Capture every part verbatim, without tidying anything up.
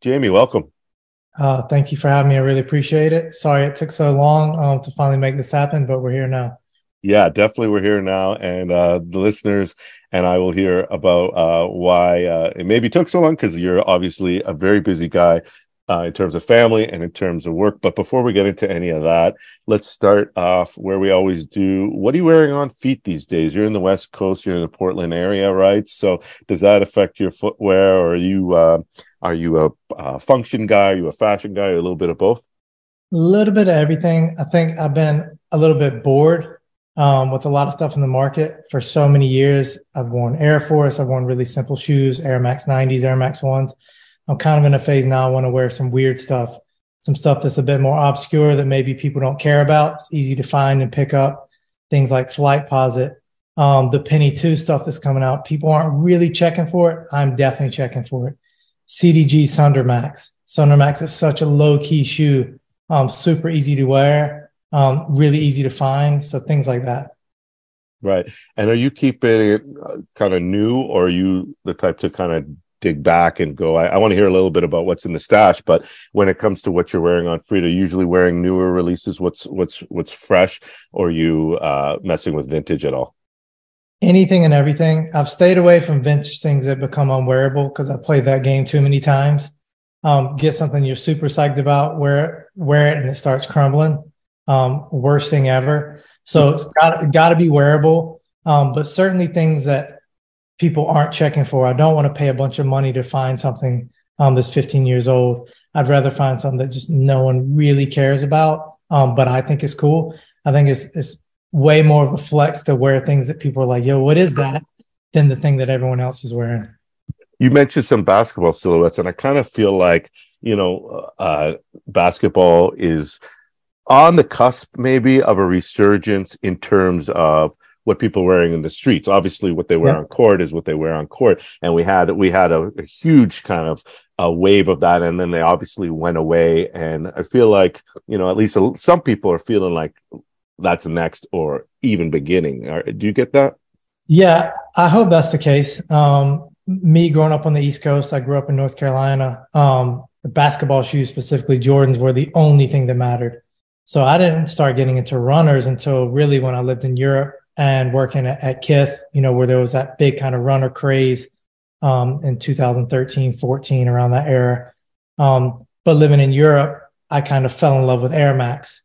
Jamie, welcome. Uh, thank you for having me. I really appreciate it. Sorry it took so long um, to finally make this happen, but we're here now. Yeah, definitely. We're here now, and uh, the listeners and I will hear about uh, why uh, it maybe took so long because you're obviously a very busy guy uh, in terms of family and in terms of work. But before we get into any of that, let's start off where we always do. What are you wearing on feet these days? You're in the West Coast, you're in the Portland area, right? So does that affect your footwear, or are you uh, are you a, a function guy? Are you a fashion guy, or a little bit of both? A little bit of everything. I think I've been a little bit bored um, with a lot of stuff in the market for so many years. I've worn Air Force. I've worn really simple shoes, Air Max nineties, Air Max ones. I'm kind of in a phase now. I want to wear some weird stuff, some stuff that's a bit more obscure that maybe people don't care about. It's easy to find and pick up. Things like Flightposite, um, the Penny two stuff that's coming out. People aren't really checking for it. I'm definitely checking for it. C D G Sunder Max. Sunder Max is such a low key shoe, um, super easy to wear, um, really easy to find. So things like that. Right. And are you keeping it uh, kind of new, or are you the type to kind of dig back and go, I, I want to hear a little bit about what's in the stash, but when it comes to what you're wearing on Frida, usually wearing newer releases, what's what's what's fresh, or are you uh, messing with vintage at all? Anything and everything. I've stayed away from vintage things that become unwearable because I played that game too many times. Um, get something you're super psyched about, wear wear it, and it starts crumbling. Um, worst thing ever. So it's got got to be wearable, um, but certainly things that people aren't checking for. I don't want to pay a bunch of money to find something um, that's fifteen years old. I'd rather find something that just no one really cares about, um, but I think it's cool. I think it's it's way more of a flex to wear things that people are like, yo, what is that? Than the thing that everyone else is wearing. You mentioned some basketball silhouettes, and I kind of feel like, you know, uh, basketball is on the cusp maybe of a resurgence in terms of what people are wearing in the streets. Obviously, what they wear Yeah. on court is what they wear on court, and we had we had a, a huge kind of a wave of that, and then they obviously went away. And I feel like, you know, at least some people are feeling like that's the next or even beginning. Are- Do you get that? Yeah, I hope that's the case. Um, me growing up on the East Coast, I grew up in North Carolina. Um, the basketball shoes, specifically Jordans, were the only thing that mattered. So I didn't start getting into runners until really when I lived in Europe and working at, at Kith, you know, where there was that big kind of runner craze um, in two thousand thirteen, fourteen, around that era. Um, but living in Europe, I kind of fell in love with Air Max.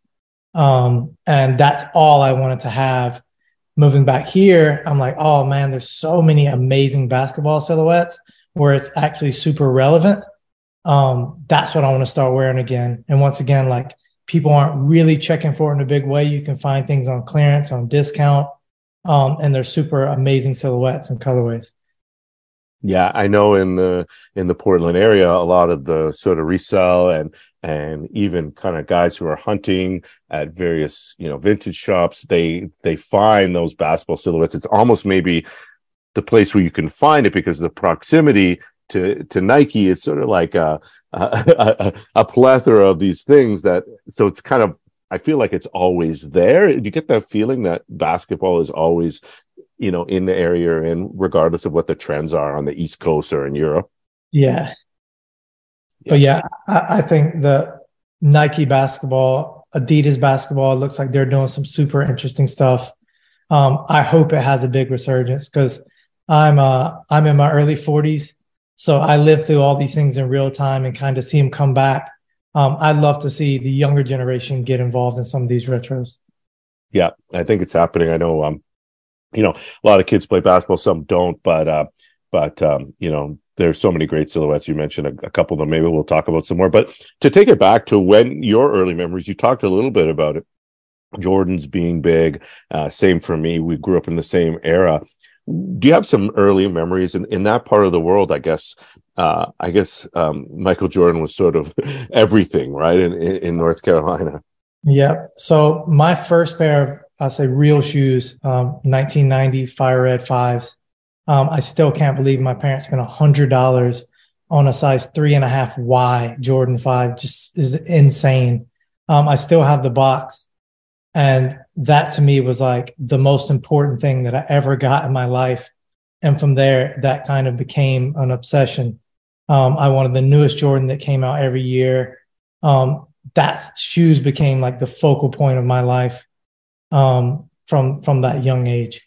Um, and that's all I wanted to have. Moving back here, I'm like, oh man, there's so many amazing basketball silhouettes where it's actually super relevant. Um, that's what I want to start wearing again. And once again, like people aren't really checking for it in a big way. You can find things on clearance, on discount, um, and they're super amazing silhouettes and colorways. Yeah, I know in the in the Portland area, a lot of the sort of resell and and even kind of guys who are hunting at various, you know, vintage shops, they they find those basketball silhouettes. It's almost maybe the place where you can find it because of the proximity to to Nike. It's sort of like a a, a, a plethora of these things that, so it's kind of, I feel like it's always there. Do you get that feeling that basketball is always, you know, in the area you're in, regardless of what the trends are on the East Coast or in Europe? Yeah. Yeah. But yeah, I, I think the Nike basketball, Adidas basketball, it looks like they're doing some super interesting stuff. Um, I hope it has a big resurgence because I'm uh, I'm in my early forties, so I live through all these things in real time and kind of see them come back. Um, I'd love to see the younger generation get involved in some of these retros. Yeah, I think it's happening. I know, um, you know, a lot of kids play basketball, some don't, but uh, but um, you know, there's so many great silhouettes. You mentioned a, a couple of them. Maybe we'll talk about some more. But to take it back to when your early memories, you talked a little bit about it. Jordan's being big. Uh, same for me. We grew up in the same era. Do you have some early memories in, in that part of the world? I guess, uh, I guess um, Michael Jordan was sort of everything, right? In, in, in North Carolina. Yep. So my first pair of, I'll say, real shoes, um, nineteen ninety Fire Red fives. Um, I still can't believe my parents spent one hundred dollars on a size three and a half Y Jordan five. Just is insane. Um, I still have the box. And that to me was like the most important thing that I ever got in my life. And from there, that kind of became an obsession. Um, I wanted the newest Jordan that came out every year. Um, that shoes became like the focal point of my life um, from from that young age.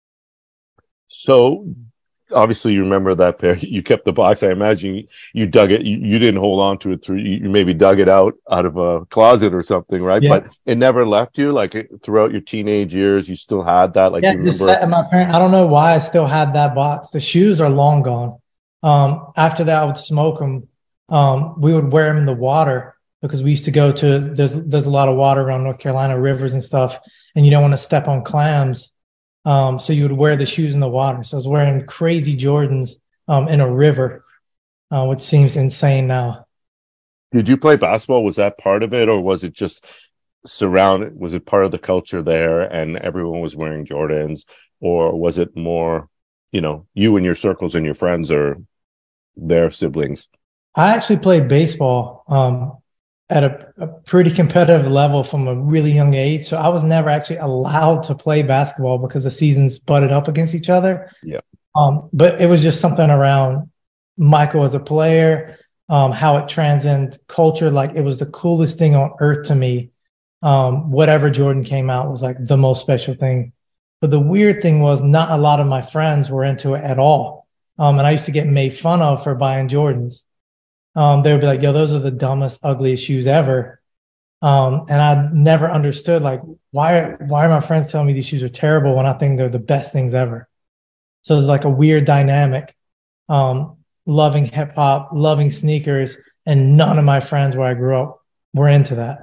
So obviously you remember that pair. You kept the box. I imagine you, you dug it. You, you didn't hold on to it through. You, you maybe dug it out out of a closet or something, right? Yeah, But it never left you. Like throughout your teenage years, you still had that. Like yeah. you Just remember. sat in my parent. I don't know why I still had that box. The shoes are long gone. Um, after that, I would smoke them. Um, we would wear them in the water because we used to go to there's there's a lot of water around North Carolina, rivers and stuff, and you don't want to step on clams. Um, so you would wear the shoes in the water. So I was wearing crazy Jordans um, in a river, uh, which seems insane now. Did you play basketball? Was that part of it, or was it just surrounded? Was it part of the culture there, and everyone was wearing Jordans, or was it more, you know, you and your circles and your friends or their siblings? I actually played baseball um, at a, a pretty competitive level from a really young age. So I was never actually allowed to play basketball because the seasons butted up against each other. Yeah. Um, but it was just something around Michael as a player, um, how it transcends culture. Like it was the coolest thing on earth to me. Um, whatever Jordan came out was like the most special thing. But the weird thing was not a lot of my friends were into it at all. Um, and I used to get made fun of for buying Jordans. Um, they would be like, yo, those are the dumbest, ugliest shoes ever. Um, and I never understood like why why are my friends telling me these shoes are terrible when I think they're the best things ever? So it's like a weird dynamic. Um, loving hip hop, loving sneakers, and none of my friends where I grew up were into that.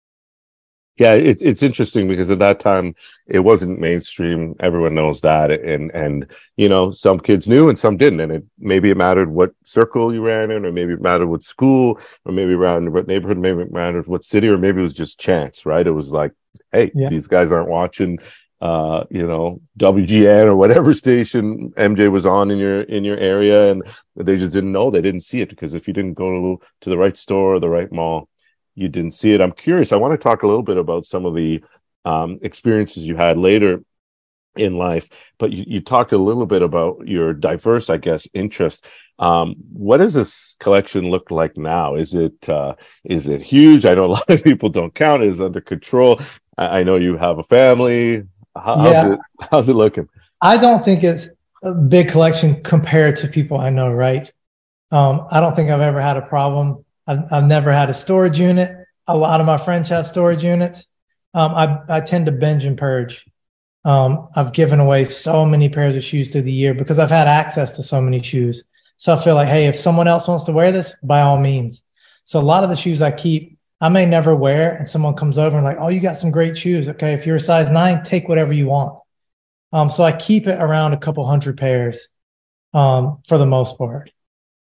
Yeah, it's it's interesting because at that time it wasn't mainstream. Everyone knows that, and and you know some kids knew and some didn't, and it maybe it mattered what circle you ran in, or maybe it mattered what school, or maybe around what neighborhood, maybe it mattered what city, or maybe it was just chance, right? It was like, hey, Yeah. these guys aren't watching, uh, you know, W G N or whatever station M J was on in your in your area, and they just didn't know, they didn't see it because if you didn't go to, to the right store or the right mall, you didn't see it. I'm curious. I want to talk a little bit about some of the um, experiences you had later in life, but you, you talked a little bit about your diverse, I guess, interest. Um, what does this collection look like now? Is it uh, is it huge? I know a lot of people don't count it. Is it under control? I, I know you have a family. How, how's Yeah. it? How's it looking? I don't think it's a big collection compared to people I know, right? Um, I don't think I've ever had a problem. I've, I've never had a storage unit. A lot of my friends have storage units. Um, I, I tend to binge and purge. Um, I've given away so many pairs of shoes through the year because I've had access to so many shoes. So I feel like, hey, if someone else wants to wear this, by all means. So a lot of the shoes I keep, I may never wear, and someone comes over and like, oh, you got some great shoes. Okay, if you're a size nine, take whatever you want. Um, so I keep it around a couple hundred pairs um, for the most part.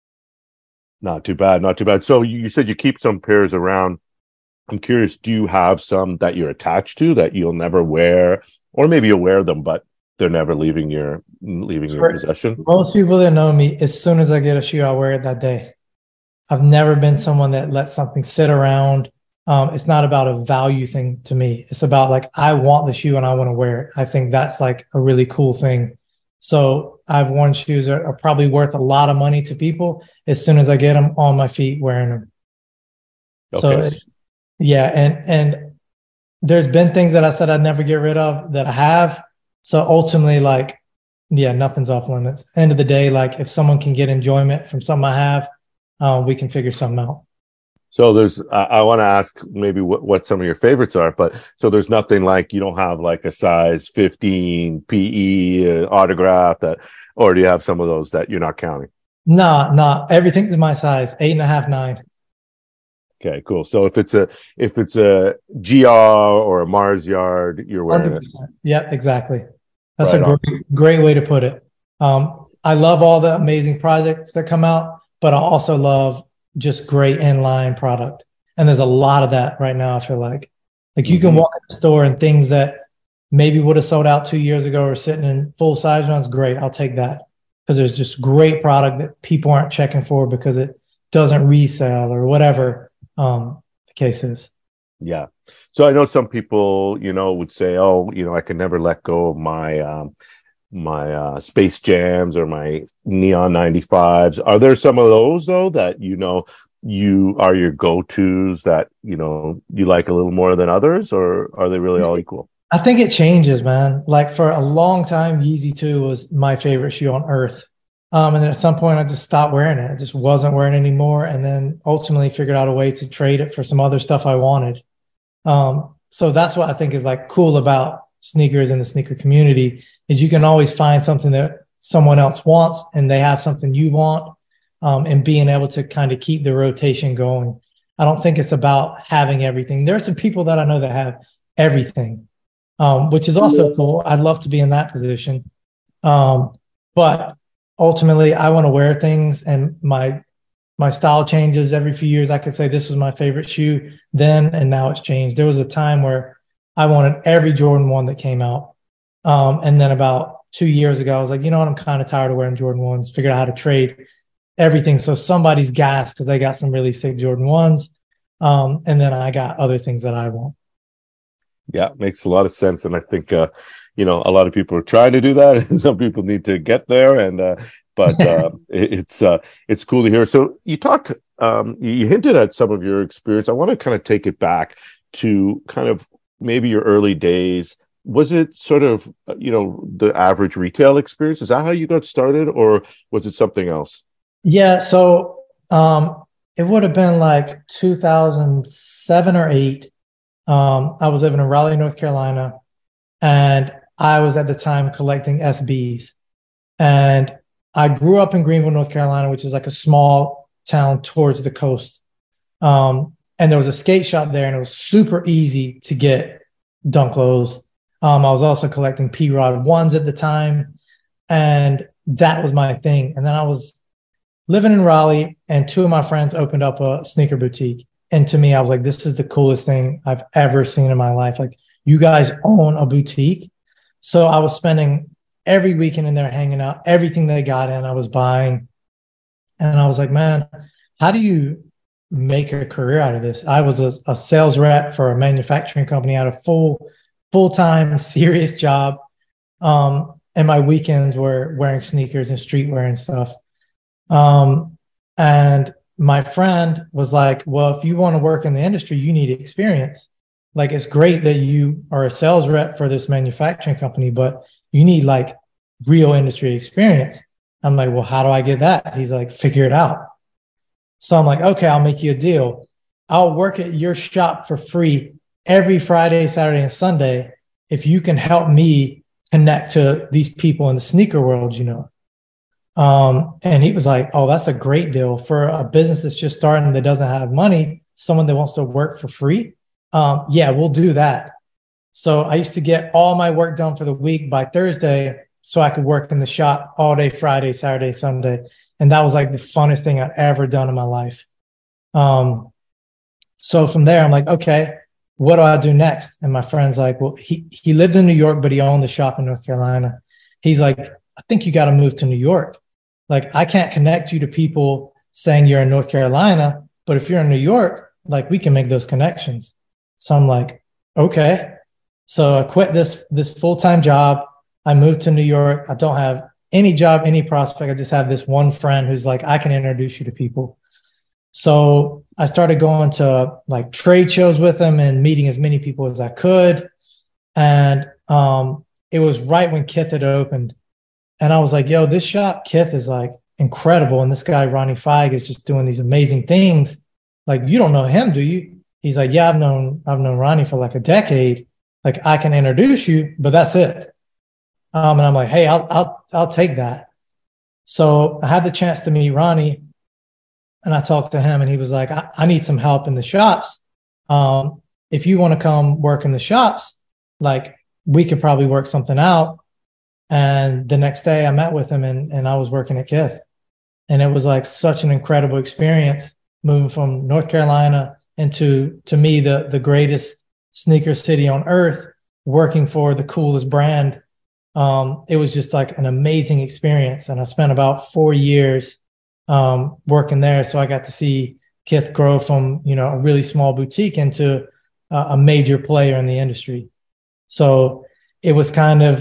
Not too bad. Not too bad. So you, you said you keep some pairs around. I'm curious, do you have some that you're attached to that you'll never wear, or maybe you'll wear them, but they're never leaving your leaving your For possession? most people that know me, as soon as I get a shoe, I wear it that day. I've never been someone that lets something sit around. Um, it's not about a value thing to me. It's about like, I want the shoe and I want to wear it. I think that's like a really cool thing. So I've worn shoes that are probably worth a lot of money to people. As soon as I get them on my feet, wearing them. Okay. So it, yeah, and and there's been things that I said I'd never get rid of that I have. So ultimately, like, yeah, nothing's off limits. End of the day, like if someone can get enjoyment from something I have, uh, we can figure something out. So there's, I, I want to ask maybe what, what some of your favorites are, but so there's nothing like you don't have like a size fifteen P E uh, autograph that, or do you have some of those that you're not counting? Nah, nah, everything's in my size, eight and a half, nine. Okay, cool. So if it's a if it's a G R or a Mars Yard, you're wearing it. one hundred percent. Yep, exactly. That's Right a on. great, great way to put it. Um, I love all the amazing projects that come out, but I also love just great inline product. And there's a lot of that right now, I feel like. Like you can Mhm. walk in the store and things that maybe would have sold out two years ago or sitting in full size runs, great. I'll take that. Because there's just great product that people aren't checking for because it doesn't resell or whatever um, the case is. Yeah. So I know some people, you know, would say, "Oh, you know, I can never let go of my um, my uh, Space Jams or my Neon ninety-fives. Are there some of those though that you know you are your go-tos that you know you like a little more than others, or are they really all equal? I think it changes, man. Like for a long time, Yeezy two was my favorite shoe on earth. Um, and then at some point I just stopped wearing it. I just wasn't wearing it anymore. And then ultimately figured out a way to trade it for some other stuff I wanted. Um, so that's what I think is like cool about sneakers and the sneaker community is you can always find something that someone else wants and they have something you want, um, and being able to kind of keep the rotation going. I don't think it's about having everything. There are some people that I know that have everything, um, which is also cool. I'd love to be in that position. Um, but ultimately I want to wear things, and my my style changes every few years. I could say this was my favorite shoe then, and now it's changed. There was a time where I wanted every Jordan one that came out. Um, and then about two years ago, I was like, you know what? I'm kind of tired of wearing Jordan ones. Figured out how to trade everything. So somebody's gassed because they got some really sick Jordan ones. Um, and then I got other things that I want. Yeah, makes a lot of sense. And I think, uh, you know, a lot of people are trying to do that. And some people need to get there. And, uh, but uh, it, it's uh, it's cool to hear. So you talked, um, you hinted at some of your experience. I want to kind of take it back to kind of maybe your early days. Was it sort of, you know, the average retail experience? Is that how you got started, or was it something else? Yeah. So um, it would have been like two thousand seven or eight. Um, I was living in Raleigh, North Carolina, and I was at the time collecting S Bs. And I grew up in Greenville, North Carolina, which is like a small town towards the coast. Um, and there was a skate shop there, and it was super easy to get Dunk Lows. Um, I was also collecting P-Rod ones at the time, and that was my thing. And then I was living in Raleigh, and two of my friends opened up a sneaker boutique. And to me, I was like, this is the coolest thing I've ever seen in my life. Like, you guys own a boutique. So I was spending every weekend in there hanging out. Everything they got in, I was buying. And I was like, man, how do you make a career out of this? I was a, a sales rep for a manufacturing company. I had a full, full-time, serious job. Um, and my weekends were wearing sneakers and streetwear and stuff. Um, and my friend was like, well, if you want to work in the industry, you need experience. Like, it's great that you are a sales rep for this manufacturing company, but you need like real industry experience. I'm like, well, how do I get that? He's like, figure it out. So I'm like, okay, I'll make you a deal. I'll work at your shop for free every Friday, Saturday, and Sunday if you can help me connect to these people in the sneaker world, you know. Um, and he was like, oh, that's a great deal for a business that's just starting that doesn't have money, someone that wants to work for free. Um, yeah, we'll do that. So I used to get all my work done for the week by Thursday so I could work in the shop all day, Friday, Saturday, Sunday. And that was like the funnest thing I'd ever done in my life. Um, so from there, I'm like, okay, what do I do next? And my friend's like, well, he, he lived in New York, but he owned the shop in North Carolina. He's like, I think you got to move to New York. Like, I can't connect you to people saying you're in North Carolina, but if you're in New York, like, we can make those connections. So I'm like, okay. So I quit this, this full-time job. I moved to New York. I don't have any job, any prospect. I just have this one friend who's like, I can introduce you to people. So I started going to like trade shows with him and meeting as many people as I could. And um, it was right when Kith had opened. And I was like, yo, this shop, Kith, is like incredible. And this guy, Ronnie Feig, is just doing these amazing things. Like, you don't know him, do you? He's like, yeah, I've known, I've known Ronnie for like a decade. Like, I can introduce you, but that's it. Um, and I'm like, hey, I'll, I'll, I'll take that. So I had the chance to meet Ronnie, and I talked to him, and he was like, I, I need some help in the shops. Um, if you want to come work in the shops, like, we could probably work something out. And the next day I met with him, and, and I was working at Kith. And it was like such an incredible experience moving from North Carolina into, to me, the, the greatest sneaker city on earth, working for the coolest brand. Um, it was just like an amazing experience. And I spent about four years um, working there. So I got to see Kith grow from, you know, a really small boutique into uh, a major player in the industry. So it was kind of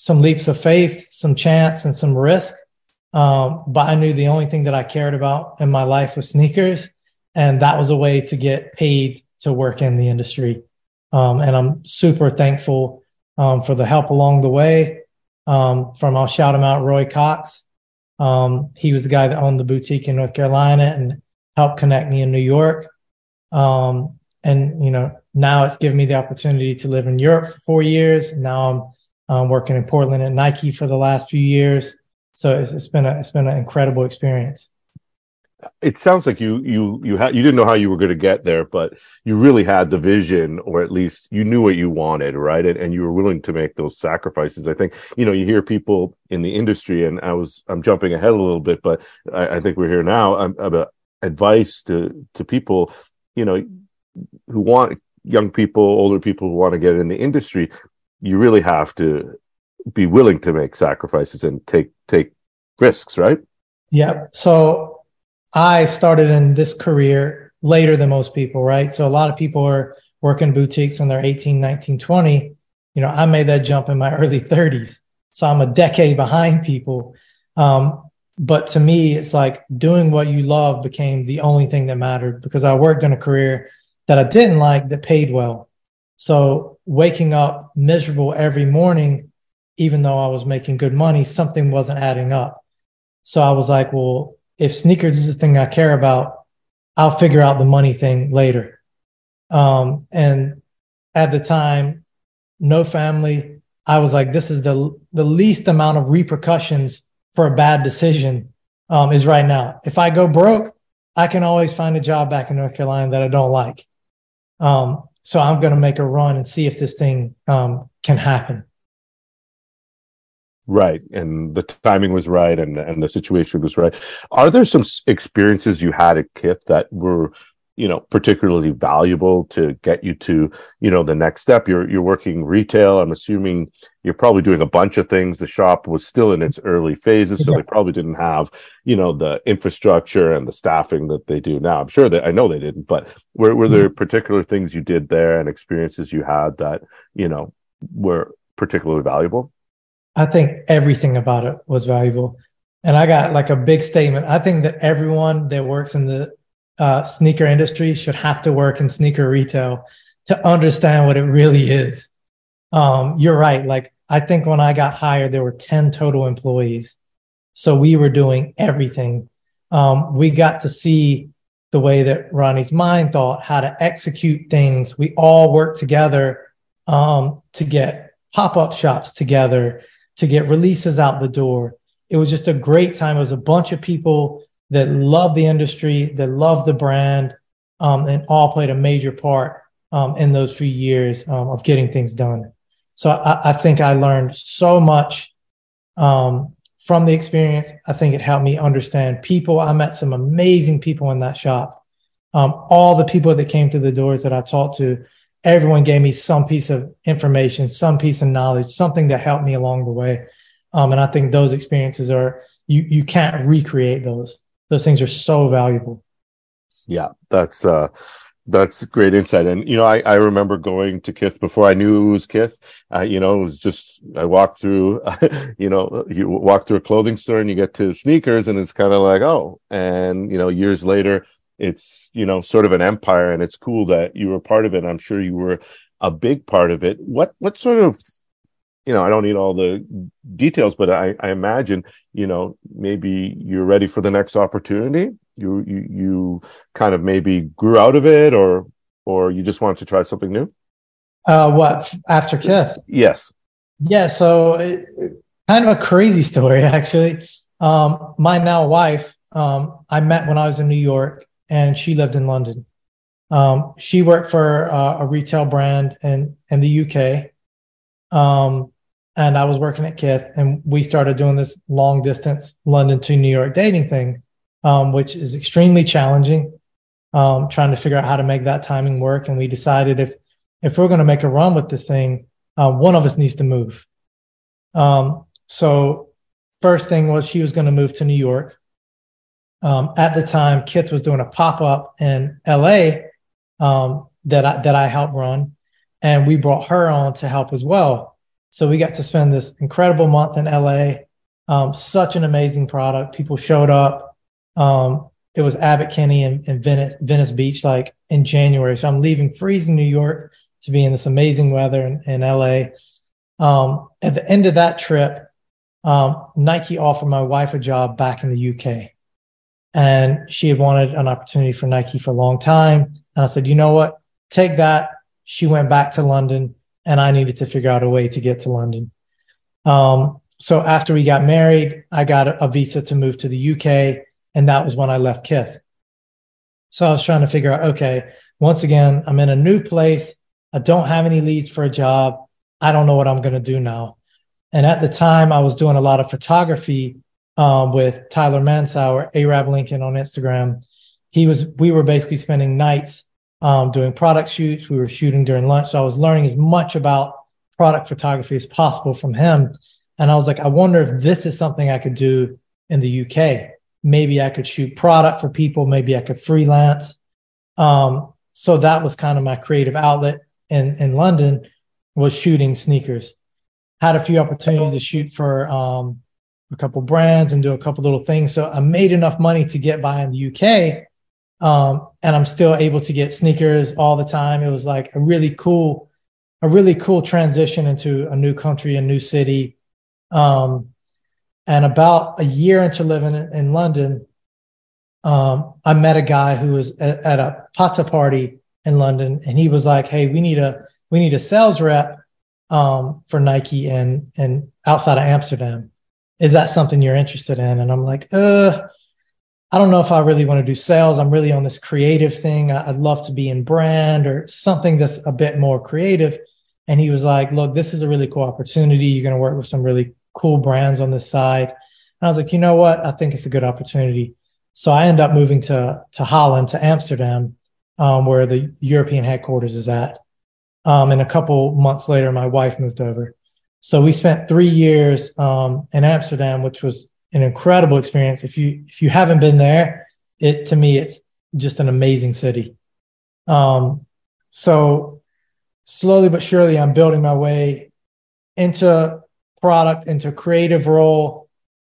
some leaps of faith, some chance, and some risk. Um, but I knew the only thing that I cared about in my life was sneakers. And that was a way to get paid to work in the industry. Um, and I'm super thankful um, for the help along the way. Um, from, I'll shout him out, Roy Cox. Um, he was the guy that owned the boutique in North Carolina and helped connect me in New York. Um, and, you know, now it's given me the opportunity to live in Europe for four years. Now I'm um, working in Portland at Nike for the last few years. So it's, it's been a, it's been an incredible experience. It sounds like you you you had you didn't know how you were going to get there, but you really had the vision, or at least you knew what you wanted, right? And, and you were willing to make those sacrifices. I think, you know, you hear people in the industry, and I was I'm jumping ahead a little bit, but I, I think we're here now. I'm about advice to to people, you know, who want young people, older people who want to get in the industry. You really have to be willing to make sacrifices and take take risks, right? Yeah. So I started in this career later than most people, right? So a lot of people are working boutiques when they're eighteen, nineteen, twenty. You know, I made that jump in my early thirties. So I'm a decade behind people. Um, but to me, it's like doing what you love became the only thing that mattered, because I worked in a career that I didn't like that paid well. So waking up miserable every morning, even though I was making good money, something wasn't adding up. So I was like, well, if sneakers is the thing I care about, I'll figure out the money thing later. Um, and at the time, no family. I was like, this is the the least amount of repercussions for a bad decision um, is right now. If I go broke, I can always find a job back in North Carolina that I don't like. Um, so I'm going to make a run and see if this thing um, can happen. Right. And the timing was right, and, and the situation was right. Are there some experiences you had at Kith that were, you know, particularly valuable to get you to, you know, the next step? You're you're working retail. I'm assuming you're probably doing a bunch of things. The shop was still in its early phases, so yeah. They probably didn't have, you know, the infrastructure and the staffing that they do now. I'm sure that I know they didn't, but were were there particular things you did there and experiences you had that, you know, were particularly valuable? I think everything about it was valuable. And I got like a big statement. I think that everyone that works in the uh, sneaker industry should have to work in sneaker retail to understand what it really is. Um, you're right. Like, I think when I got hired, there were ten total employees. So we were doing everything. Um, we got to see the way that Ronnie's mind thought, how to execute things. We all worked together um, to get pop-up shops together, to get releases out the door. It was just a great time. It was a bunch of people that loved the industry, that loved the brand, um, and all played a major part um, in those few years um, of getting things done. So I, I think I learned so much um, from the experience. I think it helped me understand people. I met some amazing people in that shop. Um, all the people that came through the doors that I talked to, everyone gave me some piece of information, some piece of knowledge, something that helped me along the way. Um, and I think those experiences are, you you can't recreate those. Those things are so valuable. Yeah, that's uh, that's great insight. And, you know, I, I remember going to Kith before I knew it was Kith. Uh, you know, it was just, I walked through, you know, you walk through a clothing store and you get to sneakers and it's kind of like, oh, and, you know, years later, it's, you know, sort of an empire, and it's cool that you were part of it. I'm sure you were a big part of it. What, what sort of, you know, I don't need all the details, but I, I imagine, you know, maybe you're ready for the next opportunity. You, you, you kind of maybe grew out of it, or, or you just wanted to try something new. Uh, what, after Kith? Yes. Yeah. So it, kind of a crazy story, actually. Um, my now wife, um, I met when I was in New York, and she lived in London. Um, she worked for uh, a retail brand in, in the U K. Um, and I was working at Kith, and we started doing this long distance London to New York dating thing, um, which is extremely challenging, um, trying to figure out how to make that timing work. And we decided if, if we're going to make a run with this thing, uh, one of us needs to move. Um, so first thing was she was going to move to New York. Um, at the time, Kith was doing a pop-up in L A um, that I, that I helped run, and we brought her on to help as well. So we got to spend this incredible month in L A. Um, such an amazing product. People showed up. Um, it was Abbot Kinney and, and Venice, Venice Beach, like in January. So I'm leaving freezing New York to be in this amazing weather in, in L A. Um, at the end of that trip, um, Nike offered my wife a job back in the U K. And she had wanted an opportunity for Nike for a long time. And I said, you know what? Take that. She went back to London, and I needed to figure out a way to get to London. Um, so after we got married, I got a, a visa to move to the U K, and that was when I left Kith. So I was trying to figure out, okay, once again, I'm in a new place. I don't have any leads for a job. I don't know what I'm going to do now. And at the time, I was doing a lot of photography um, with Tyler Mansauer, Arab Lincoln on Instagram. He was, we were basically spending nights um, doing product shoots. We were shooting during lunch. So I was learning as much about product photography as possible from him. And I was like, I wonder if this is something I could do in the U K. Maybe I could shoot product for people. Maybe I could freelance. Um, so that was kind of my creative outlet in, in London, was shooting sneakers. Had a few opportunities to shoot for um, a couple brands and do a couple little things. So I made enough money to get by in the U K. Um, and I'm still able to get sneakers all the time. It was like a really cool, a really cool transition into a new country, a new city. Um, and about a year into living in, in London, um, I met a guy who was at, at a Pata party in London, and he was like, "Hey, we need a we need a sales rep um, for Nike and and outside of Amsterdam. Is that something you're interested in?" And I'm like, "Uh, I don't know if I really want to do sales. I'm really on this creative thing. I'd love to be in brand or something that's a bit more creative." And he was like, "Look, this is a really cool opportunity. You're going to work with some really cool brands on this side." And I was like, "You know what? I think it's a good opportunity." So I ended up moving to, to Holland, to Amsterdam, um, where the European headquarters is at. Um, and a couple months later, my wife moved over. So we spent three years um, in Amsterdam, which was an incredible experience. If you if you haven't been there, it to me, it's just an amazing city. Um, so slowly but surely, I'm building my way into product, into creative role.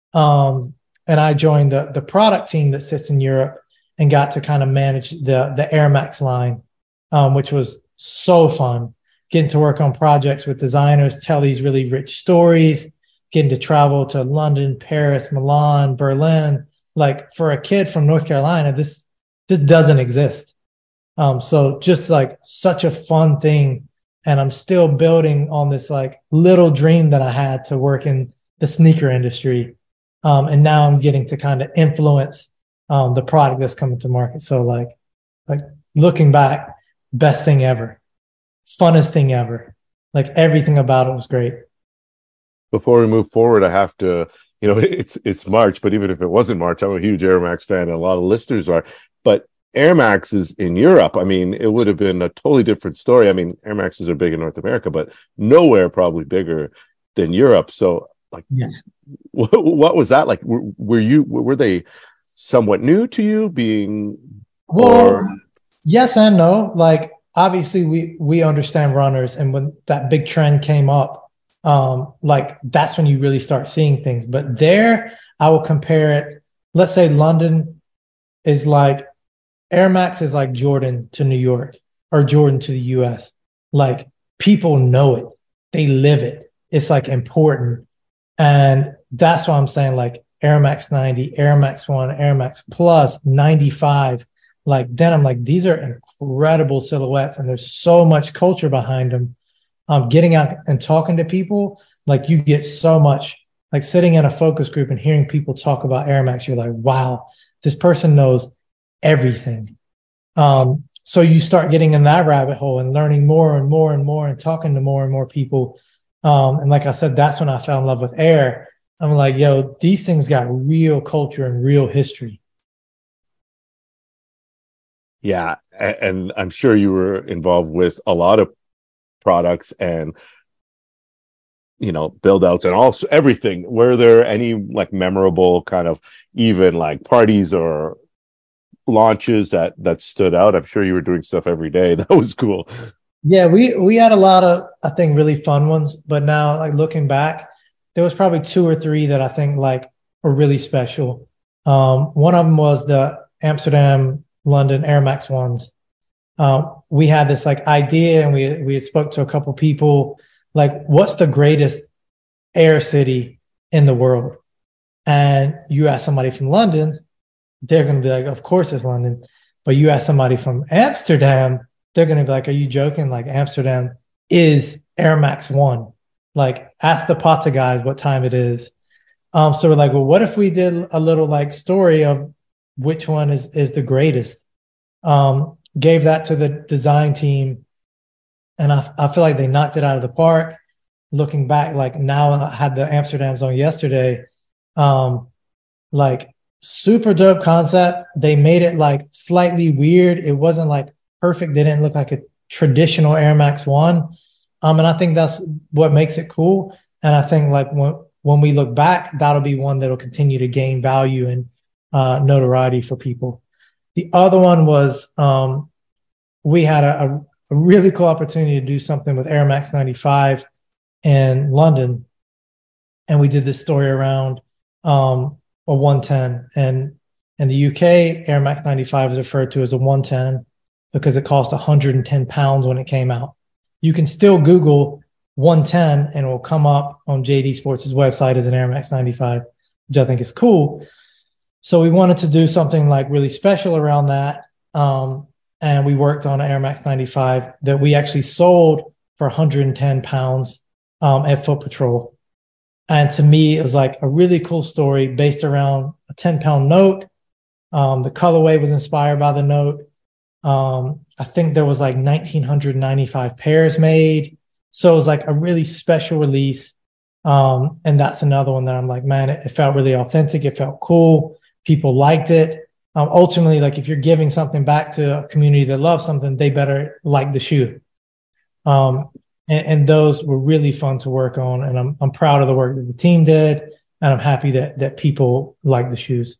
Um, and I joined the, the product team that sits in Europe and got to kind of manage the, the Air Max line, um, which was so fun. Getting to work on projects with designers, tell these really rich stories, getting to travel to London, Paris, Milan, Berlin. Like, for a kid from North Carolina, this, this doesn't exist. Um, so just like such a fun thing. And I'm still building on this like little dream that I had to work in the sneaker industry. Um, and now I'm getting to kind of influence um, the product that's coming to market. So like, like looking back, best thing ever, funnest thing ever. Like, everything about it was great. Before we move forward, I have to, you know, it's it's March, but even if it wasn't March, I'm a huge Air Max fan, and a lot of listeners are. But Air Maxes in Europe, I mean, it would have been a totally different story. I mean, Air Maxes are big in North America, but nowhere probably bigger than Europe. So, like, yeah. what, what was that like? Were, were you were they somewhat new to you? Being well, or... yes and no. Like, obviously, we we understand runners, and when that big trend came up, um, like that's when you really start seeing things. But there, I will compare it. Let's say London is like, Air Max is like Jordan to New York, or Jordan to the U S. Like, people know it. They live it. It's like important. And that's why I'm saying, like, Air Max ninety, Air Max one, Air Max Plus, ninety-five. Like, then I'm like, these are incredible silhouettes, and there's so much culture behind them. Um, getting out and talking to people, like, you get so much, like, sitting in a focus group and hearing people talk about Air Max, you're like, wow, this person knows everything. Um, so you start getting in that rabbit hole and learning more and more and more and talking to more and more people. Um, and like I said, that's when I fell in love with Air. I'm like, yo, these things got real culture and real history. Yeah. And I'm sure you were involved with a lot of products and, you know, build outs and also everything. Were there any like memorable kind of even like parties or launches that that stood out? I'm sure you were doing stuff every day. That was cool. Yeah, we we had a lot of, I think, really fun ones. But now, like looking back, there was probably two or three that I think like were really special. Um, one of them was the Amsterdam London Air Max ones. Um, we had this like idea, and we we had spoke to a couple people, like, what's the greatest air city in the world? And you ask somebody from London, they're going to be like, of course it's London. But you ask somebody from Amsterdam, they're going to be like, are you joking? Like, Amsterdam is Air Max One. Like, ask the Pata guys what time it is. Um, so we're like, well, what if we did a little like story of which one is is the greatest? Um, gave that to the design team, and I, I feel like they knocked it out of the park. Looking back, like now I had the Amsterdams on yesterday. Um, like super dope concept. They made it like slightly weird. It wasn't like perfect. They didn't look like a traditional Air Max One. Um, and I think that's what makes it cool. And I think like when when we look back, that'll be one that'll continue to gain value and uh, notoriety for people. The other one was um, we had a, a really cool opportunity to do something with Air Max ninety-five in London, and we did this story around um, a one ten. And in the U K, Air Max ninety-five is referred to as a one ten because it cost one hundred ten pounds when it came out. You can still Google one ten and it will come up on J D Sports' website as an Air Max ninety-five, which I think is cool. So we wanted to do something like really special around that. Um, and we worked on an Air Max ninety-five that we actually sold for one hundred ten pounds um, at Foot Patrol. And to me, it was like a really cool story based around a ten pound note. Um, the colorway was inspired by the note. Um, I think there was like one thousand nine hundred ninety-five pairs made. So it was like a really special release. Um, and that's another one that I'm like, man, it, it felt really authentic. It felt cool. People liked it. Um, ultimately, like if you're giving something back to a community that loves something, they better like the shoe. Um, and, and those were really fun to work on. And I'm I'm proud of the work that the team did. And I'm happy that that people like the shoes.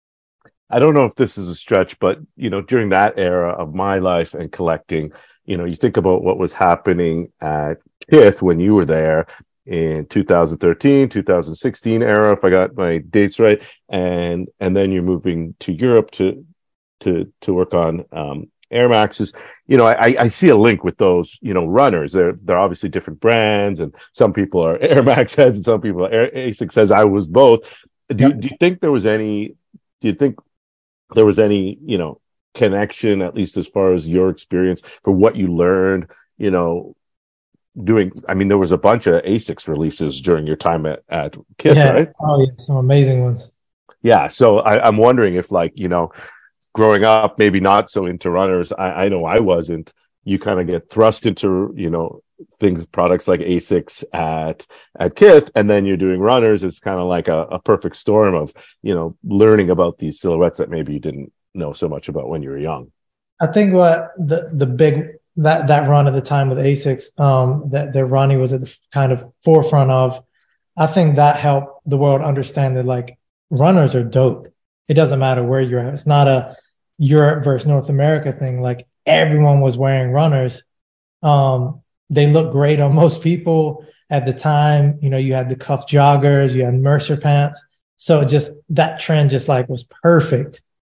I don't know if this is a stretch, but you know, during that era of my life and collecting, you know, you think about what was happening at Kith when you were there in two thousand thirteen, two thousand sixteen era, if I got my dates right, and and then you're moving to Europe to to to work on um, Air Maxes. You know, I, I see a link with those, you know, runners. They're they're obviously different brands, and some people are Air Max heads, and some people are Air, ASICS heads. I was both. Do Yep. do you think there was any? Do you think there was any, you know, connection, at least as far as your experience for what you learned, you know, doing? I mean, there was a bunch of ASICS releases during your time at, at Kith, Yeah. right? Oh, yeah. Some amazing ones. Yeah. So I, I'm wondering if, like, you know, growing up, maybe not so into runners, I, I know I wasn't, you kind of get thrust into, you know, things, products like ASICS at at Kith, and then you're doing runners. It's kind of like a, a perfect storm of, you know, learning about these silhouettes that maybe you didn't know so much about when you were young. I think what the the big that that run at the time with ASICS, um, that that Ronnie was at the kind of forefront of, I think that helped the world understand that like runners are dope. It doesn't matter where you're at. It's not a Europe versus North America thing. Like everyone was wearing runners. Um, they look great on most people at the time. You know, you had the cuff joggers, you had Mercer pants. So just that trend just like was perfect.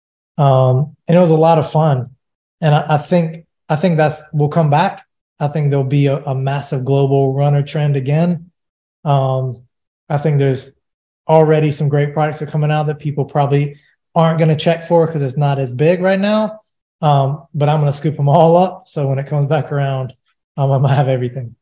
Um, and it was a lot of fun. And I, I think I think that's will come back. I think there'll be a, a massive global runner trend again. Um, I think there's already some great products that are coming out that people probably aren't going to check for because it's not as big right now. Um, but I'm going to scoop them all up. So when it comes back around, um, I'm going to have everything.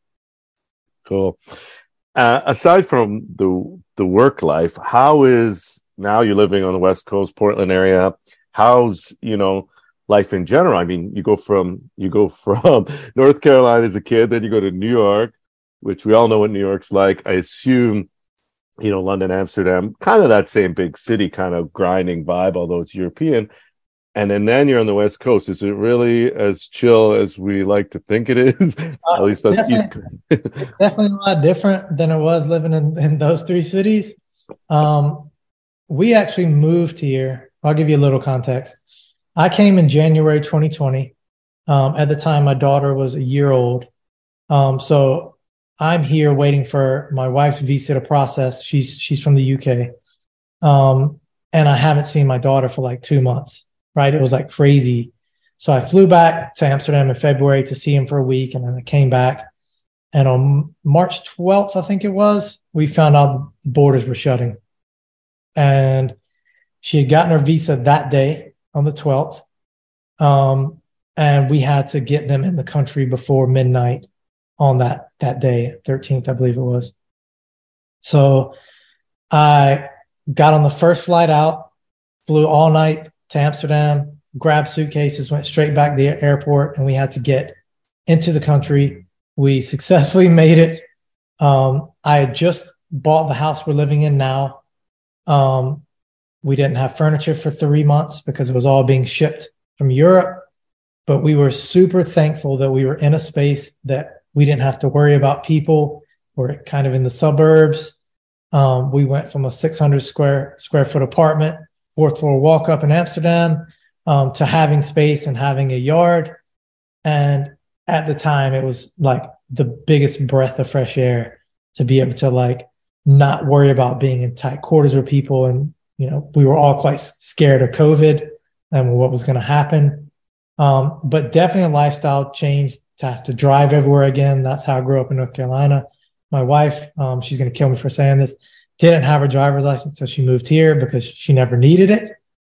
Cool. Uh, aside from the the work life, how is, now you're living on the West Coast, Portland area, how's, you know, life in general? I mean, you go from you go from North Carolina as a kid, then you go to New York, which we all know what New York's like. I assume, you know, London, Amsterdam, kind of that same big city kind of grinding vibe, although it's European. And then, then you're on the West Coast. Is it really as chill as we like to think it is? Uh, At least that's East definitely, definitely a lot different than it was living in, in those three cities. Um, we actually moved here. I'll give you a little context. I came in January twenty twenty. Um, at the time, my daughter was a year old. Um, so I'm here waiting for my wife's visa to process. She's she's from the U K. Um, and I haven't seen my daughter for like two months, right? It was like crazy. So I flew back to Amsterdam in February to see him for a week, and then I came back. And on March twelfth, I think it was, we found out the borders were shutting. And she had gotten her visa that day on the twelfth. Um, and we had to get them in the country before midnight on that, that day, thirteenth, I believe it was. So I got on the first flight out, flew all night to Amsterdam, grabbed suitcases, went straight back to the airport, and we had to get into the country. We successfully made it. Um, I had just bought the house we're living in now. Um, we didn't have furniture for three months because it was all being shipped from Europe, but we were super thankful that we were in a space that we didn't have to worry about people. We're kind of in the suburbs. Um, we went from a six hundred square square foot apartment, fourth floor walk up in Amsterdam, um, to having space and having a yard. And at the time, it was like the biggest breath of fresh air to be able to like not worry about being in tight quarters with people. And, you know, we were all quite scared of COVID and what was going to happen. Um, but definitely a lifestyle change to have to drive everywhere again. That's how I grew up in North Carolina. My wife, um, she's going to kill me for saying this, didn't have her driver's license until she moved here because she never needed it.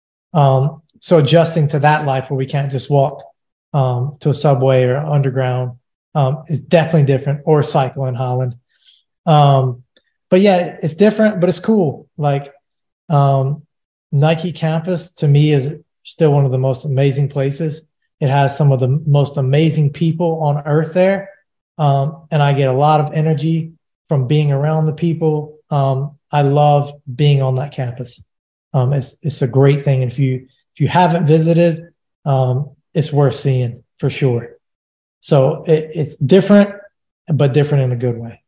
Um, so adjusting to that life where we can't just walk um, to a subway or underground um, is definitely different, or cycle in Holland. Um, but yeah, it's different, but it's cool. Like um, Nike campus to me is still one of the most amazing places. It has some of the most amazing people on earth there. Um, and I get a lot of energy from being around the people. Um, I love being on that campus. Um, it's, it's a great thing. If you, if you haven't visited, um, it's worth seeing for sure. So it, it's different, but different in a good way.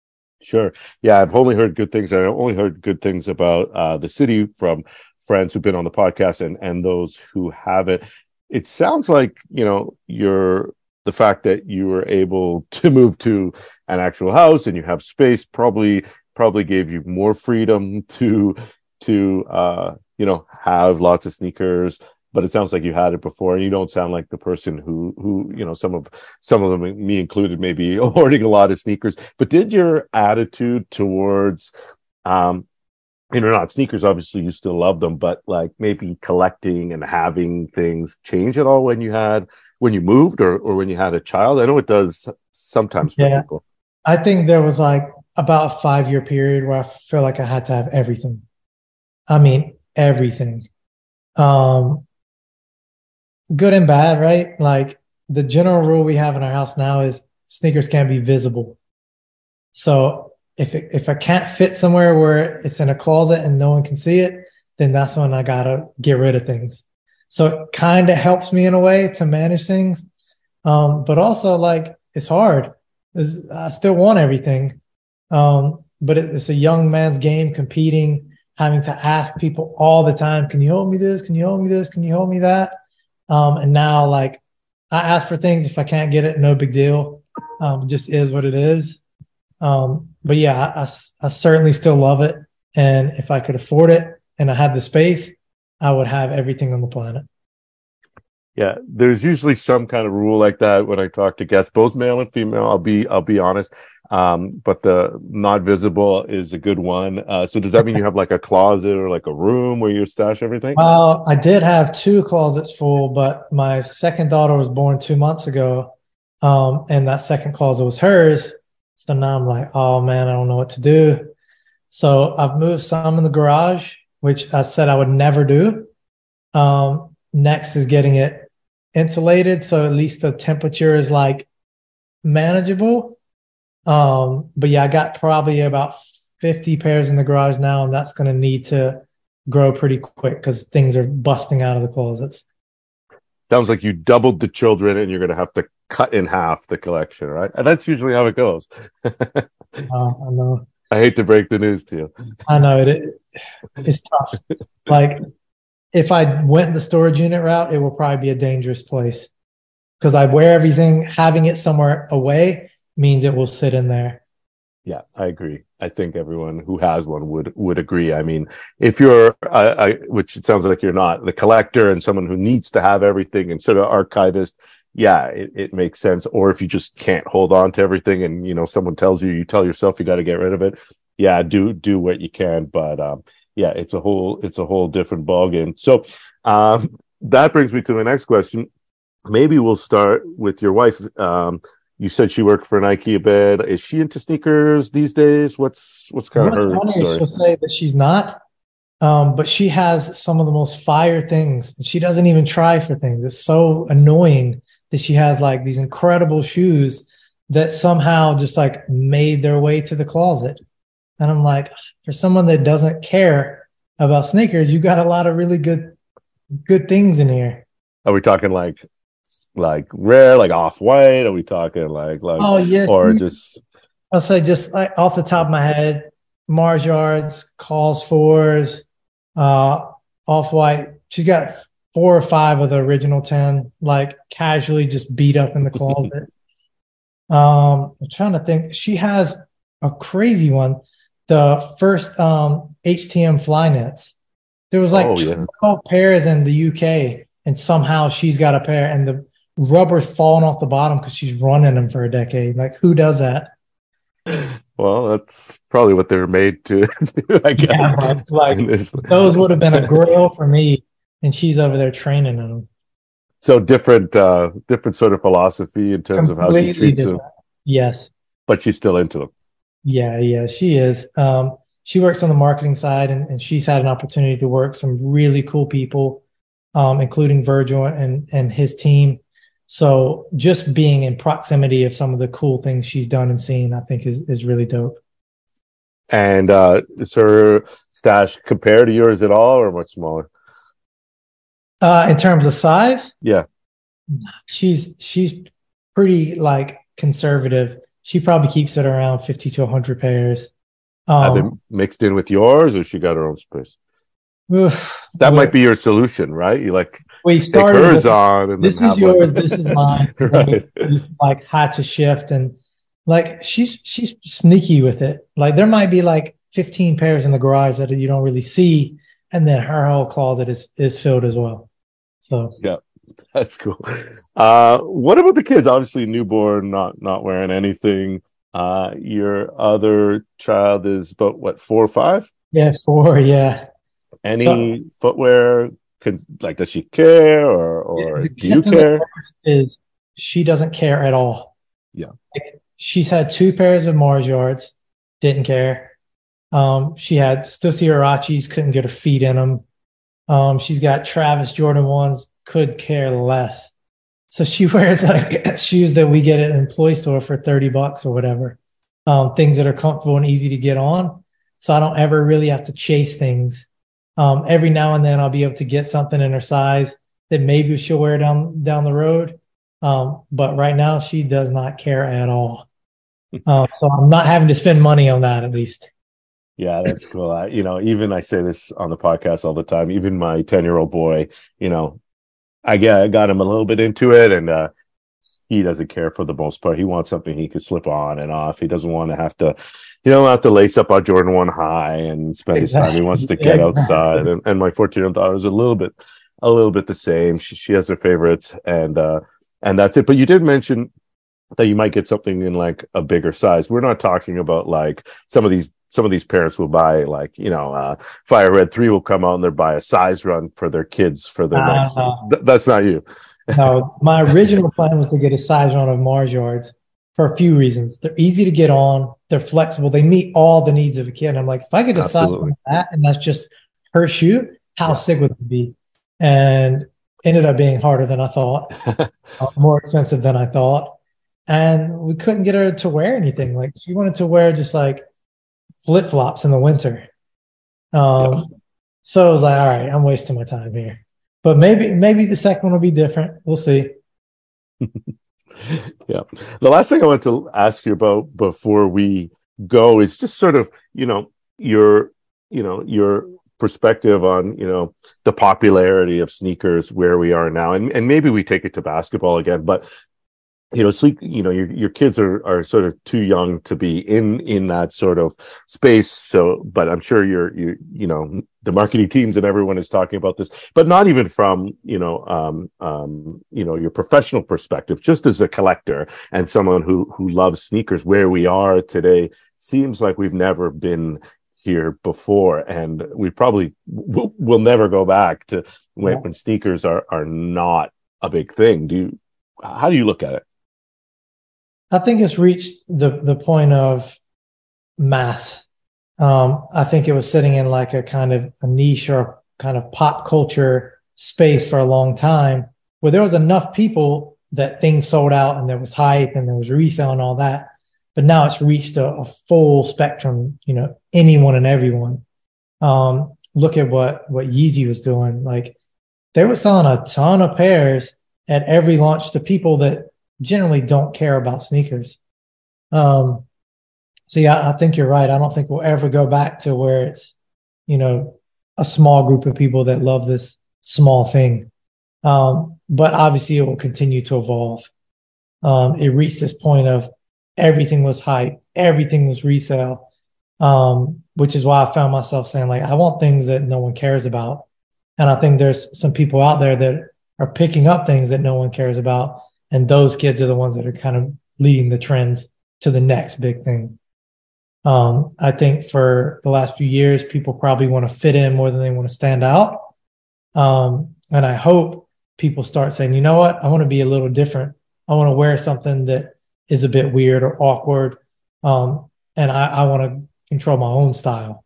Sure. Yeah, I've only heard good things. I've only heard good things about uh, the city from friends who've been on the podcast and, and those who haven't. It sounds like, you know, you're the fact that you were able to move to an actual house and you have space probably probably gave you more freedom to to uh, you know, have lots of sneakers. But it sounds like you had it before, and you don't sound like the person who, who, you know, some of, some of them, me included, maybe hoarding a lot of sneakers. But did your attitude towards, um, you know, not sneakers, obviously you still love them, but like maybe collecting and having things change at all when you had, when you moved or, or when you had a child? I know it does sometimes for Yeah. people. I think there was like about a five year period where I feel like I had to have everything. I mean, everything. Um, Good and bad, right? Like the general rule we have in our house now is sneakers can't be visible. So if it, if I can't fit somewhere where it's in a closet and no one can see it, then that's when I gotta get rid of things. So it kind of helps me in a way to manage things, um, but also like it's hard. It's, I still want everything, um, but it, it's a young man's game, competing, having to ask people all the time, "Can you hold me this? Can you hold me this? Can you hold me that?" Um, and now, like, I ask for things. If I can't get it, no big deal. Um, it just is what it is. Um, but yeah, I, I, I certainly still love it. And if I could afford it and I had the space, I would have everything on the planet. Yeah, there's usually some kind of rule like that when I talk to guests, both male and female. I'll be, I'll be honest. Um, but the not visible is a good one. Uh, so does that mean you have like a closet or like a room where you stash everything? Well, I did have two closets full, but my second daughter was born two months ago. Um, and that second closet was hers. So now I'm like, oh man, I don't know what to do. So I've moved some in the garage, which I said I would never do. Um, next is getting it insulated. So at least the temperature is like manageable. Um, but yeah, I got probably about fifty pairs in the garage now, and that's going to need to grow pretty quick because things are busting out of the closets. Sounds like you doubled the children and you're going to have to cut in half the collection, right? And that's usually how it goes. uh, I know. I hate to break the news to you. I know it. it it's tough. Like if I went the storage unit route, it will probably be a dangerous place. because I wear everything. Having it somewhere away means it will sit in there. Yeah, I agree. I think everyone who has one would would agree. I mean, if you're, uh, I, which it sounds like you're not, the collector and someone who needs to have everything and sort of archivist, yeah, it, it makes sense. Or if you just can't hold on to everything, and you know someone tells you, you tell yourself you got to get rid of it. Yeah, do do what you can. But um, yeah, it's a whole it's a whole different ballgame. So um, that brings me to the next question. Maybe we'll start with your wife. Um, You said she worked for Nike a bit. Is she into sneakers these days? What's what's kind of her What's funny is story? she'll say that she's not, um, but she has some of the most fire things. She doesn't even try for things. It's so annoying that she has like these incredible shoes that somehow just like made their way to the closet. And I'm like, for someone that doesn't care about sneakers, you got a lot of really good good things in here. Are we talking like like rare, like off white? Are we talking like like Oh yeah, or just I'll say just like off the top of my head, Mars Yards, Calls fours, uh, Off White. She got four or five of the original ten, like casually just beat up in the closet. um, I'm trying to think. She has a crazy one. The first um, H T M Flyknits. There was like oh yeah. twelve pairs in the U K, and somehow she's got a pair, and the rubber's falling off the bottom because she's running them for a decade. Like, who does that? Well, that's probably what they were made to do, I guess. Yeah, but, like those would have been a grail for me, and she's over there training them. So different, uh, different sort of philosophy in terms Completely of how she treats different. them, Yes. but she's still into them. Yeah, yeah, she is. Um, she works on the marketing side, and, and she's had an opportunity to work some really cool people, um, including Virgil and and his team. So just being in proximity of some of the cool things she's done and seen, I think is is really dope. And uh, is her stash compared to yours at all, or much smaller? Uh, in terms of size, Yeah. she's she's pretty like conservative. She probably keeps it around fifty to one hundred pairs. Have they Um, mixed in with yours, or she got her own space? That we, might be your solution, right? You like we take started hers with, on, and this then is have yours, like this is mine. right. Like had to shift, and like she's she's sneaky with it. Like there might be like fifteen pairs in the garage that you don't really see, and then her whole closet is is filled as well. So Yeah, that's cool. Uh, what about the kids? Obviously, newborn, not not wearing anything. Uh, your other child is about what, four or five? yeah, four, yeah. So Any footwear? Can, like, does she care, or or the do you gift and the care? curse is she doesn't care at all. Yeah. Like she's had two pairs of Mars Yards, didn't care. Um, she had Stussy Hirachis, couldn't get her feet in them. Um, she's got Travis Jordan ones, could care less. So she wears like shoes that we get at an employee store for thirty bucks or whatever. Um, things that are comfortable and easy to get on. So I don't ever really have to chase things. Um, every now and then I'll be able to get something in her size that maybe she'll wear down down the road. Um, but right now she does not care at all. Uh, so I'm not having to spend money on that at least. Yeah, that's cool. I, you know, even I say this on the podcast all the time. Even my ten-year-old boy, you know, I get I got him a little bit into it, and uh, he doesn't care for the most part. He wants something he could slip on and off. He doesn't want to have to, you know, have to lace up our Jordan one high and spend Exactly. his time. He wants to get Exactly. outside. And, and my fourteen-year-old daughter is a little bit, a little bit the same. She she has her favorites, and uh, and that's it. But you did mention that you might get something in like a bigger size. We're not talking about like some of these some of these parents will buy like, you know, uh Fire Red three will come out and they'll buy a size run for their kids for their Uh, next. Th- that's not you. no, my original plan was to get a size run of Mars Yards for a few reasons. They're easy to get on, they're flexible, they meet all the needs of a kid. And I'm like, if I get a size Absolutely. run of that and that's just her shoe, how Yeah. sick would it be? And ended up being harder than I thought, uh, more expensive than I thought. And we couldn't get her to wear anything. Like she wanted to wear just like flip flops in the winter. Um, Yeah. So I was like, all right, I'm wasting my time here. But maybe maybe the second one will be different. We'll see. Yeah. The last thing I want to ask you about before we go is just sort of, you know, your, you know, your perspective on, you know, the popularity of sneakers where we are now, and and maybe we take it to basketball again, but you know, sleep, you know, your your kids are are sort of too young to be in in that sort of space. So, but I'm sure you're you you know, the marketing teams and everyone is talking about this, but not even from, you know, um um you know, your professional perspective, just as a collector and someone who who loves sneakers. Where we are today seems like we've never been here before, and we probably will we'll never go back to when, Yeah. when sneakers are are not a big thing. Do you, how do you look at it? I think it's reached the the point of mass. Um, I think it was sitting in like a kind of a niche or kind of pop culture space for a long time, where there was enough people that things sold out and there was hype and there was resale and all that. But now it's reached a, a full spectrum, you know, anyone and everyone. Um, look at what what Yeezy was doing. Like they were selling a ton of pairs at every launch to people that generally don't care about sneakers. Um, so yeah, I think you're right. I don't think we'll ever go back to where it's, you know, a small group of people that love this small thing. Um, but obviously it will continue to evolve. Um, it reached this point of everything was hype, everything was resale. Um, which is why I found myself saying, like, I want things that no one cares about. And I think there's some people out there that are picking up things that no one cares about. And those kids are the ones that are kind of leading the trends to the next big thing. Um, I think for the last few years, people probably want to fit in more than they want to stand out. Um, and I hope people start saying, you know what, I want to be a little different. I want to wear something that is a bit weird or awkward. Um, and I, I want to control my own style.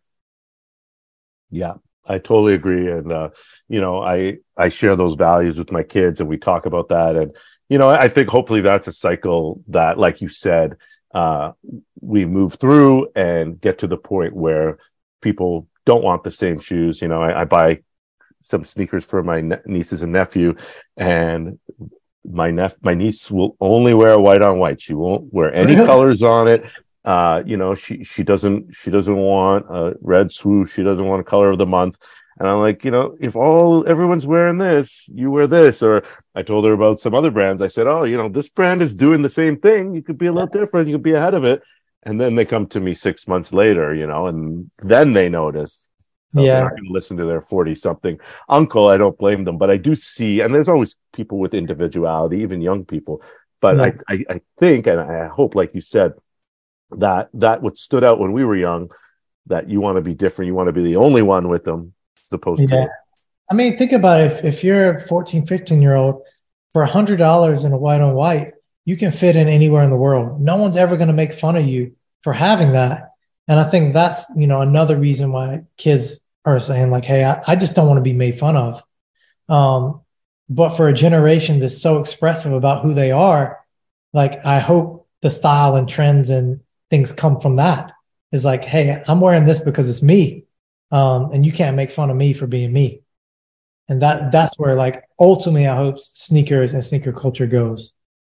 Yeah, I totally agree. And, uh, you know, I, I share those values with my kids and we talk about that. And, you know, I think hopefully that's a cycle that, like you said, uh, we move through and get to the point where people don't want the same shoes. You know, I, I buy some sneakers for my ne- nieces and nephew, and my nep- my niece will only wear white on white. She won't wear any colors on it. Uh, you know, she, she doesn't, she doesn't want a red swoosh. She doesn't want a color of the month. And I'm like, you know, if all everyone's wearing this, you wear this. Or I told her about some other brands. I said, oh, you know, this brand is doing the same thing. You could be a little different. You could be ahead of it. And then they come to me six months later, you know, and then they notice. So Yeah. they're not going to listen to their forty something uncle. I don't blame them, but I do see, and there's always people with individuality, even young people. But Yeah. I, I, I think, and I hope, like you said, that that what stood out when we were young, that you want to be different. You want to be the only one with them. Opposed Yeah. to, I mean, think about it. If, if you're a fourteen, fifteen year old, for a hundred dollars in a white on white, you can fit in anywhere in the world. No one's ever going to make fun of you for having that. And I think that's, you know, another reason why kids are saying like, hey, I, I just don't want to be made fun of. Um, but for a generation that's so expressive about who they are, like, I hope the style and trends and things come from that. Is like, hey, I'm wearing this because it's me. Um, and you can't make fun of me for being me. And that that's where, like, ultimately I hope sneakers and sneaker culture goes.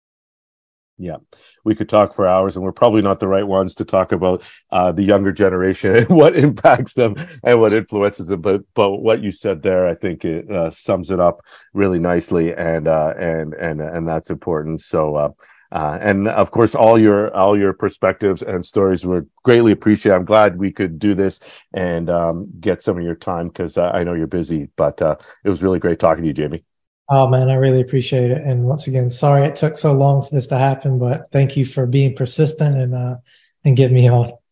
Yeah, we could talk for hours, and we're probably not the right ones to talk about uh, the younger generation and what impacts them and what influences them. But but what you said there, I think it uh, sums it up really nicely, and uh, and and and that's important. So. Uh, Uh, and of course, all your all your perspectives and stories were greatly appreciated. I'm glad we could do this and um, get some of your time, because uh, I know you're busy. But uh, it was really great talking to you, Jamie. Oh man, I really appreciate it. And once again, sorry it took so long for this to happen, but thank you for being persistent and uh, and getting me on.